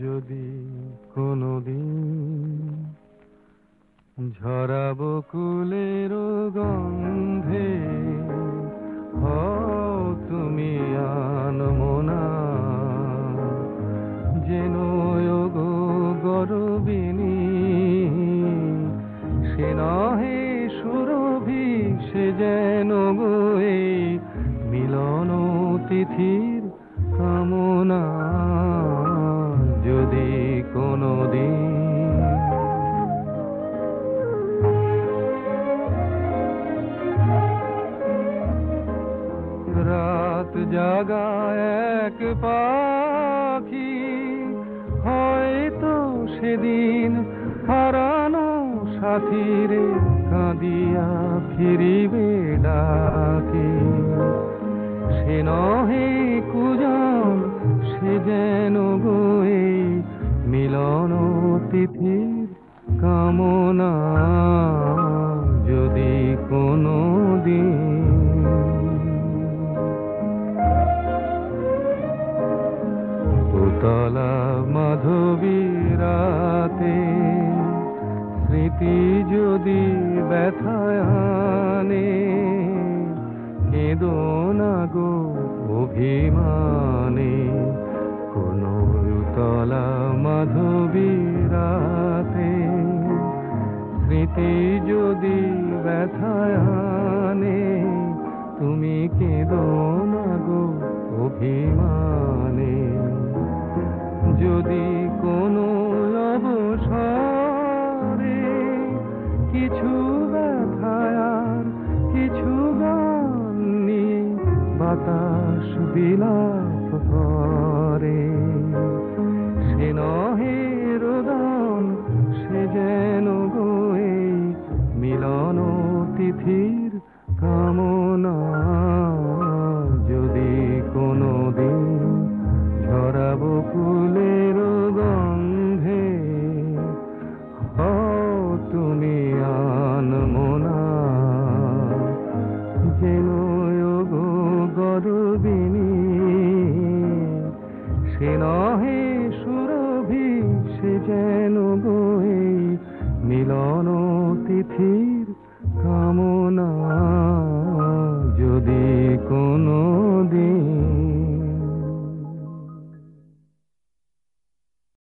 যদি কোনোদিন ঝরা বকুলের গন্ধে হও তুমি আনমনা, যেন গো গরবিনী সে নহে সুরভি, সে যেন গো এই মিলন তিথির কামনা। যদি কোনোদিন রাত জাগা এক পাখি হয়তো সেদিন হারানো সাথীরে কাঁদিয়া ফিরিবে ডাকি, সে নহে কুজন, সে যেন গো এই মিলন তিথির কামনা। যদি কোনোদিন উতলা মাধবী রাতে স্মৃতি যদি ব্যথায় আনে, কেঁদো না গো অভিমানে। কোন উতলা মাধবী রাতে স্মৃতি যদি ব্যথায় আনে, তুমি কেঁদো না গো অভিমানে। যদি কোনো অবসরে কিছু ব্যথায় আর কিছু গান নিয়ে বাতাস বিলাপ করে, সে নহে রোদন, সে যেন গো এই মিলন তিথির কামনা। যদি কোনোদিন ঝরা বকুলের গন্ধে হও তুমি আনমনা, যেন গো গরবিনী সে নহে সুরভি, সে যেন গো এই মিলন তিথির কামনা। যদি কোনো